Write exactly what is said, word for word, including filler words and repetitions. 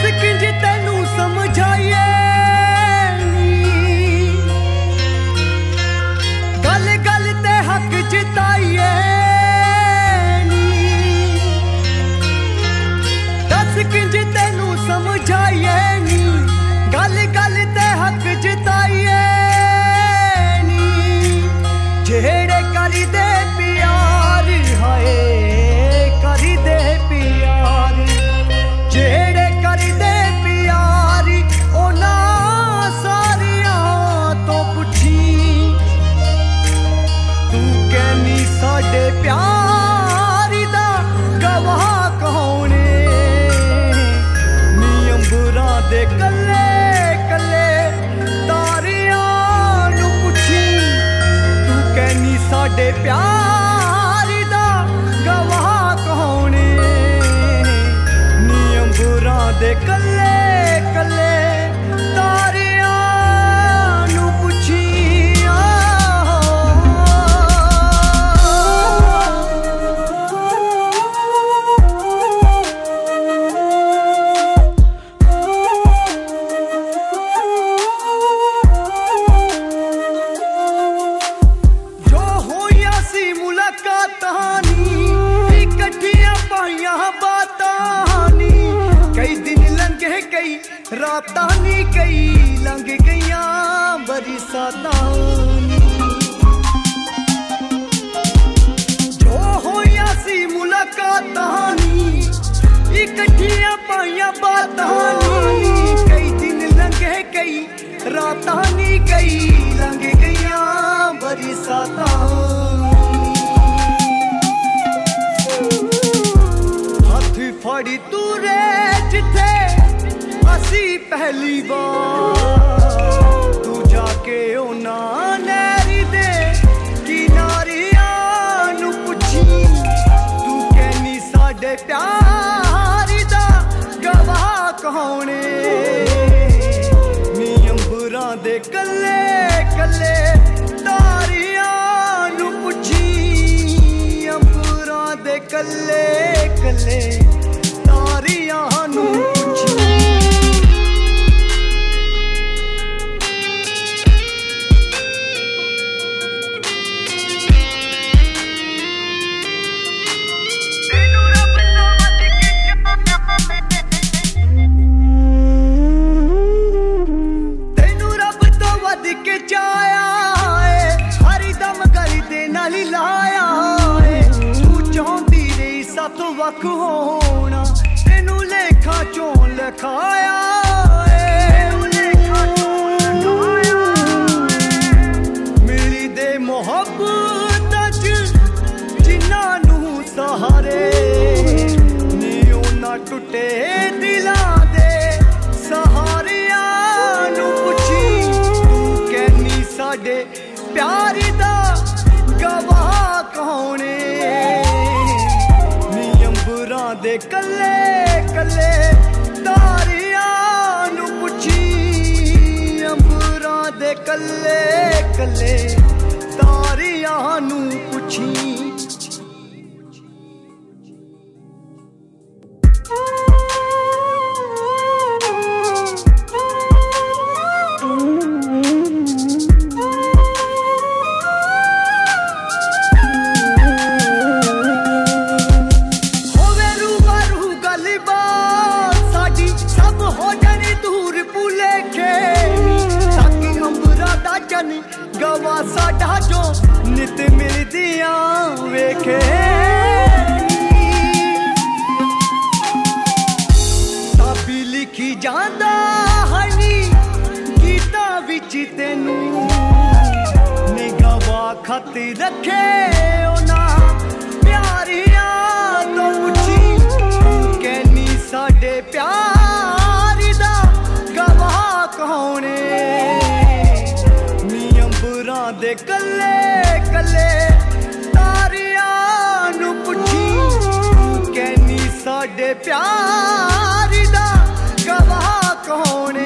किंज तेनू समझाइए गल गल ते हक जिताइए दस किंज तेनू समझाइए नी गल गल ते हक जिताइए नी जेड़े करी दे प्यार हाय करी दे प्यार जेड़े करी दे प्यार ओना सारियां तो पुछी तू कहनी साडे प्यार दा गवाह कौन नी अंबरां दे कल्ले कल्ले तारियां नू पुछी तू कहनी साडे प्यार दा गवाह कौन नी अंबरां दे कल्ले कल्ले तारियां नू पुछी जो होया सी मुलाकातां नी इकट्ठियां पाइयां बातां नी कई दिन लंघे कई रातां नी कई लंघ गईयां बरसातां नी जो होया सी मुलाकातां नी इकट्ठियां पाइयां बातां नी कई दिन लंघे कई रातां नी कई लंघ गईयां बरसातां हथ फड़ी तूरे जिथे असी पहली बार तू जाके ओना नैरी दे किनारियां नू पुछी तू कहनी साडे प्यार दा गवाह कौन नी अंबरां दे कल्ले कल्ले तारियां नू पुछी अंबरां दे कल्ले कल्ले तारियां नू पुछी तेनू रब तो वध के चाया है हरी दम गली दे नाल लाया है तू चाहती रही साथ वख होना तेनू लेखा चों लिखाया मिली दे मोहब्बत जिन्हां नू सहारे नी ओना टुटे दिलां दे सहारियां नू पुछी तू कहनी साडे प्यार दा गवाह कौन नी अंबरां दे कल्ले कल्ले तारियां नू पुछी अंबरां दे कल्ले कल्ले तारियां नू पुछी होवे रूबरू गलबात साडी सब हो जानी दूर भुलेखे ताकि अंबरां दा जन गवा साडा जो नित मिलदियां वेखे ताबी लिखी जांदा हनी गीतां विच तेनू निगवा खत रखे ओना प्यारियां तो पुछी कहनी साडे प्यार दा गवाह कौन नी अंबरां दे कल्ले कल्ले तारियां नू पुछी कहनी साडे प्यार दा गवाह कौन